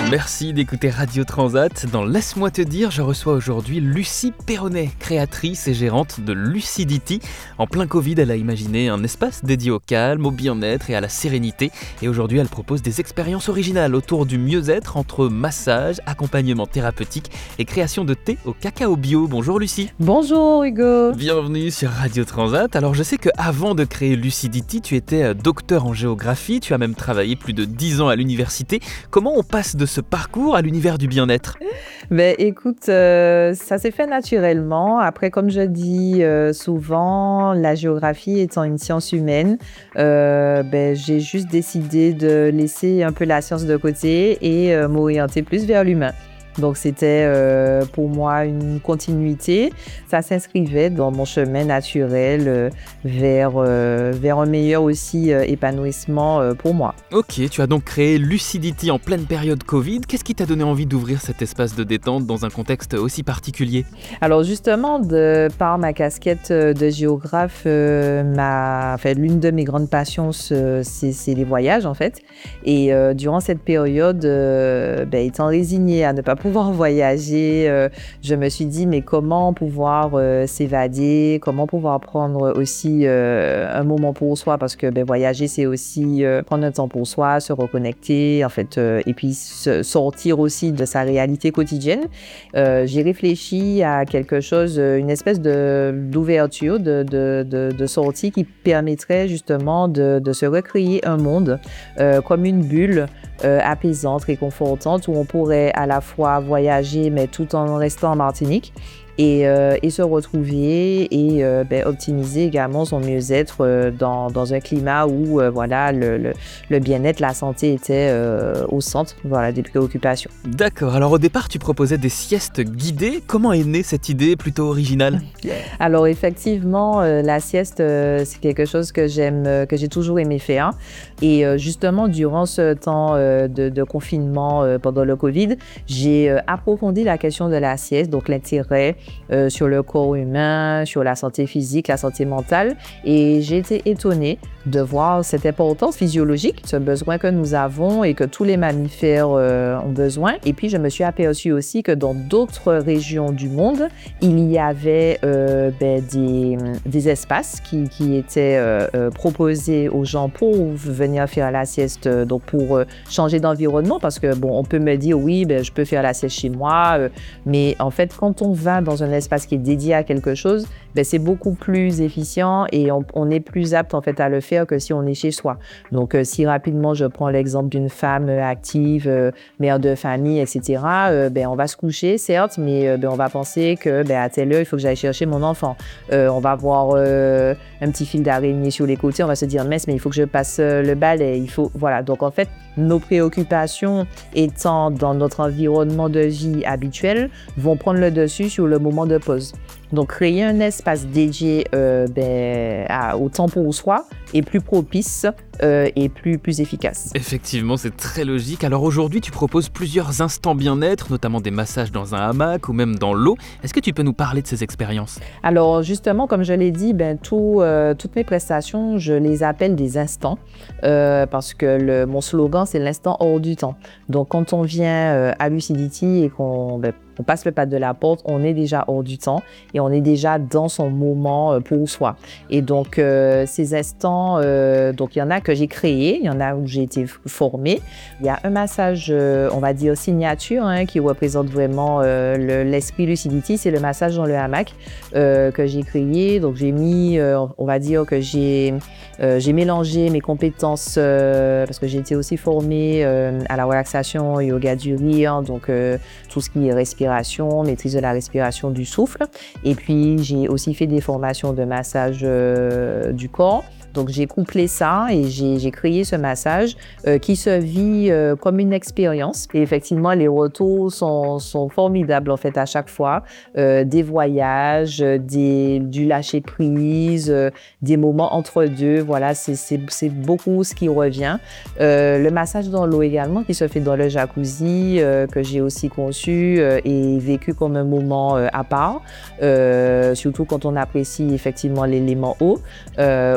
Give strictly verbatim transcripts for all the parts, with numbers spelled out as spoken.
Merci d'écouter Radio Transat. Dans Laisse-moi te dire, je reçois aujourd'hui Lucie Perronnet, créatrice et gérante de Lucidity. En plein Covid, elle a imaginé un espace dédié au calme, au bien-être et à la sérénité. Et aujourd'hui, elle propose des expériences originales autour du mieux-être entre massage, accompagnement thérapeutique et création de thé au cacao bio. Bonjour Lucie. Bonjour Hugo. Bienvenue sur Radio Transat. Alors je sais qu'avant de créer Lucidity, tu étais docteur en géographie, tu as même travaillé plus de dix ans à l'université. Comment on passe de ce parcours à l'univers du bien-être? Ben, écoute, euh, ça s'est fait naturellement. Après, comme je dis euh, souvent, la géographie étant une science humaine, euh, ben, j'ai juste décidé de laisser un peu la science de côté et euh, m'orienter plus vers l'humain. Donc, c'était euh, pour moi une continuité. Ça s'inscrivait dans mon chemin naturel euh, vers, euh, vers un meilleur aussi euh, épanouissement euh, pour moi. Ok, tu as donc créé Lucidity en pleine période Covid. Qu'est-ce qui t'a donné envie d'ouvrir cet espace de détente dans un contexte aussi particulier? Alors justement, de par ma casquette de géographe, euh, ma, enfin, l'une de mes grandes passions, c'est, c'est les voyages en fait. Et euh, durant cette période, euh, ben, étant résignée à ne pas pouvoir voyager, euh, je me suis dit mais comment pouvoir euh, s'évader, comment pouvoir prendre aussi euh, un moment pour soi, parce que ben, voyager c'est aussi euh, prendre un temps pour soi, se reconnecter en fait, euh, et puis se sortir aussi de sa réalité quotidienne. Euh, j'ai réfléchi à quelque chose, une espèce de, d'ouverture, de, de, de, de sortie qui permettrait justement de, de se recréer un monde euh, comme une bulle euh, apaisante, réconfortante, où on pourrait à la fois voyager, mais tout en restant en Martinique. Et, euh, et se retrouver et euh, ben, optimiser également son mieux-être euh, dans, dans un climat où euh, voilà, le, le, le bien-être, la santé était euh, au centre voilà, des préoccupations. D'accord, alors au départ tu proposais des siestes guidées. Comment est née cette idée plutôt originale? Alors effectivement, euh, la sieste, euh, c'est quelque chose que j'aime, euh, que j'ai toujours aimé faire. Et euh, justement, durant ce temps euh, de, de confinement euh, pendant le Covid, j'ai euh, approfondi la question de la sieste, donc l'intérêt Euh, sur le corps humain, sur la santé physique, la santé mentale. Et j'ai été étonnée de voir cette importance physiologique, ce besoin que nous avons et que tous les mammifères euh, ont besoin. Et puis, je me suis aperçue aussi que dans d'autres régions du monde, il y avait euh, ben, des, des espaces qui, qui étaient euh, euh, proposés aux gens pour venir faire la sieste, donc pour euh, changer d'environnement. Parce que, bon, on peut me dire, oui, ben, je peux faire la sieste chez moi, euh, mais en fait, quand on va dans un espace qui est dédié à quelque chose, ben c'est beaucoup plus efficient et on, on est plus apte en fait à le faire que si on est chez soi. Donc, euh, si rapidement je prends l'exemple d'une femme active, euh, mère de famille, et cetera, euh, ben on va se coucher, certes, mais euh, ben on va penser que ben à telle heure, il faut que j'aille chercher mon enfant. Euh, on va voir euh, un petit fil d'araignée sur les côtés, on va se dire, mince, mais il faut que je passe le balai. Il faut, voilà. Donc, en fait, nos préoccupations étant dans notre environnement de vie habituel vont prendre le dessus sur le moment de pause. Donc, créer un espace dédié euh, ben, à, au temps pour soi est plus propice euh, et plus, plus efficace. Effectivement, c'est très logique. Alors aujourd'hui, tu proposes plusieurs instants bien-être, notamment des massages dans un hamac ou même dans l'eau. Est-ce que tu peux nous parler de ces expériences? Alors justement, comme je l'ai dit, ben, tout, euh, toutes mes prestations, je les appelle des instants euh, parce que le, mon slogan, c'est l'instant hors du temps. Donc quand on vient euh, à Lucidity et qu'on ben, on passe le pas de la porte, on est déjà hors du temps et on est déjà dans son moment pour soi. Et donc, euh, ces instants, euh, donc il y en a que j'ai créés, il y en a où j'ai été formée. Il y a un massage, euh, on va dire signature, hein, qui représente vraiment euh, le, l'esprit Lucidity, c'est le massage dans le hamac euh, que j'ai créé. Donc, j'ai mis, euh, on va dire que j'ai, euh, j'ai mélangé mes compétences euh, parce que j'ai été aussi formée euh, à la relaxation, yoga du rire, donc euh, tout ce qui est respiration, maîtrise de la respiration, du souffle. Et puis, j'ai aussi fait des formations de massage euh, du corps. Donc, j'ai couplé ça et j'ai, j'ai créé ce massage euh, qui se vit euh, comme une expérience. Et effectivement, les retours sont, sont formidables en fait à chaque fois. Euh, des voyages, des, du lâcher-prise, euh, des moments entre deux. Voilà, c'est, c'est, c'est beaucoup ce qui revient. Euh, le massage dans l'eau également qui se fait dans le jacuzzi euh, que j'ai aussi conçu euh, et vécu comme un moment euh, à part. Euh, surtout quand on apprécie effectivement l'élément eau euh, ou effectivement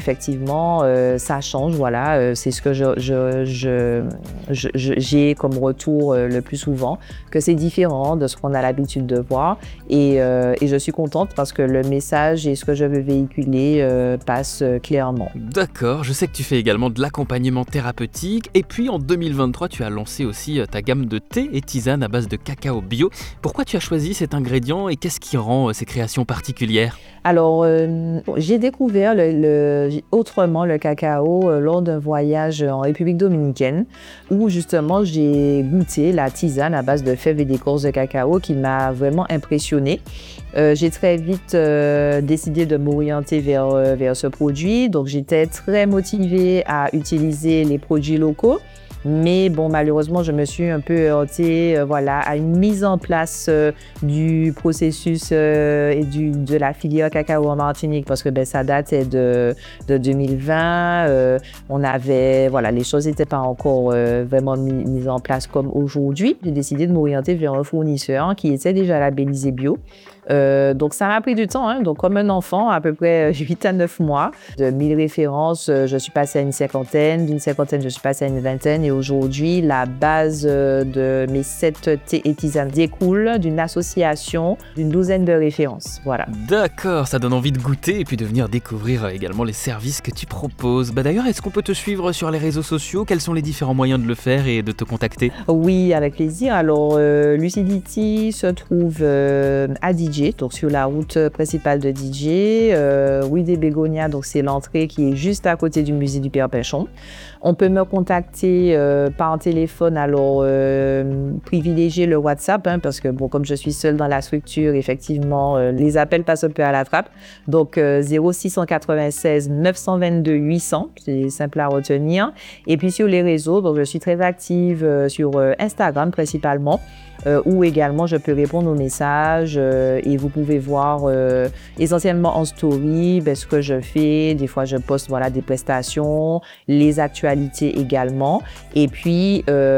effectivement, euh, ça change. Voilà, euh, c'est ce que je, je, je, je, je, j'ai comme retour euh, le plus souvent, que c'est différent de ce qu'on a l'habitude de voir. Et, euh, et je suis contente parce que le message et ce que je veux véhiculer euh, passe euh, clairement. D'accord, je sais que tu fais également de l'accompagnement thérapeutique. Et puis en deux mille vingt-trois, tu as lancé aussi ta gamme de thé et tisanes à base de cacao bio. Pourquoi tu as choisi cet ingrédient et qu'est-ce qui rend ces créations particulières? Alors, euh, j'ai découvert le, le, autrement le cacao euh, lors d'un voyage en République dominicaine où justement j'ai goûté la tisane à base de fèves et d'écorce de cacao qui m'a vraiment impressionnée. Euh, j'ai très vite euh, décidé de m'orienter vers, euh, vers ce produit, donc j'étais très motivée à utiliser les produits locaux. Mais bon, malheureusement, je me suis un peu heurtée euh, voilà, à une mise en place euh, du processus euh, et du, de la filière cacao en Martinique parce que ben, ça datait de, de deux mille vingt. Euh, on avait, voilà, les choses n'étaient pas encore euh, vraiment mis, mises en place comme aujourd'hui. J'ai décidé de m'orienter vers un fournisseur qui était déjà labellisé bio. Euh, donc ça m'a pris du temps, hein. Donc comme un enfant, à peu près huit à neuf mois. De mille références, je suis passée à une cinquantaine, d'une cinquantaine, je suis passée à une vingtaine. Et aujourd'hui, la base de mes sept thés et tisanes découle d'une association d'une douzaine de références. Voilà. D'accord, ça donne envie de goûter et puis de venir découvrir également les services que tu proposes. Bah d'ailleurs, est-ce qu'on peut te suivre sur les réseaux sociaux? Quels sont les différents moyens de le faire et de te contacter? Oui, avec plaisir. Alors, euh, Lucidity se trouve euh, à D J, donc sur la route principale de D J. Euh, oui, des Bégonias, donc c'est l'entrée qui est juste à côté du musée du Père Pinchon. On peut me contacter euh, par téléphone, alors euh, privilégier le WhatsApp, hein, parce que bon, comme je suis seule dans la structure, effectivement, euh, les appels passent un peu à la trappe. Donc euh, zéro six cent quatre-vingt-seize neuf cent vingt-deux huit cents, c'est simple à retenir. Et puis sur les réseaux, donc je suis très active euh, sur euh, Instagram principalement, euh, où également je peux répondre aux messages euh, et vous pouvez voir euh, essentiellement en story ben, ce que je fais. Des fois, je poste voilà, des prestations, les actualités également. Et puis,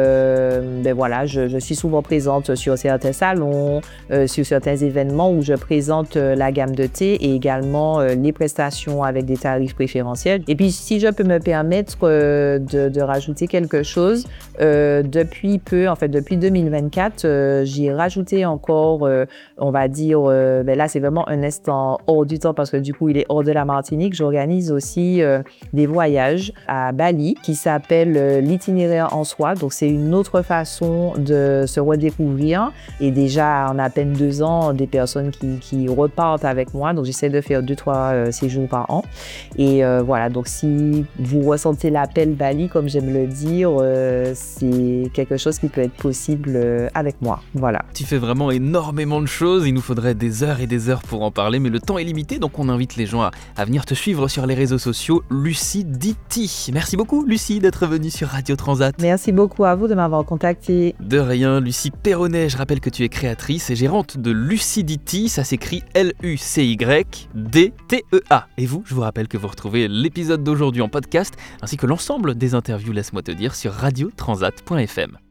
euh, ben voilà, je, je suis souvent présente sur certains salons, euh, sur certains événements où je présente euh, la gamme de thé et également euh, les prestations avec des tarifs préférentiels. Et puis, si je peux me permettre euh, de, de rajouter quelque chose, euh, depuis peu, en fait, depuis deux mille vingt-quatre, euh, j'ai rajouté encore, euh, on va dire, euh, ben là, c'est vraiment un instant hors du temps parce que du coup, il est hors de la Martinique. J'organise aussi euh, des voyages à Bali qui s'appelle euh, l'itinéraire en soi. Donc, c'est une autre façon de se redécouvrir. Et déjà, en à peine deux ans, des personnes qui, qui repartent avec moi. Donc, j'essaie de faire deux, trois euh, séjours par an. Et euh, voilà, donc si vous ressentez l'appel Bali, comme j'aime le dire, euh, c'est quelque chose qui peut être possible euh, avec moi. Voilà. Tu fais vraiment énormément de choses. Il nous faudrait des heures et des heures pour en parler, mais le temps est limité. Donc, on invite les gens à, à venir te suivre sur les réseaux sociaux. Lucidity. Merci beaucoup, Lucie, d'être venue sur Radio Transat. Merci beaucoup à vous de m'avoir contacté. De rien, Lucie Perronnet. Je rappelle que tu es créatrice et gérante de Lucidity. Ça s'écrit L U C Y D T E A. Et vous, je vous rappelle que vous retrouvez l'épisode d'aujourd'hui en podcast, ainsi que l'ensemble des interviews Laisse-moi te dire sur radio transat point f m.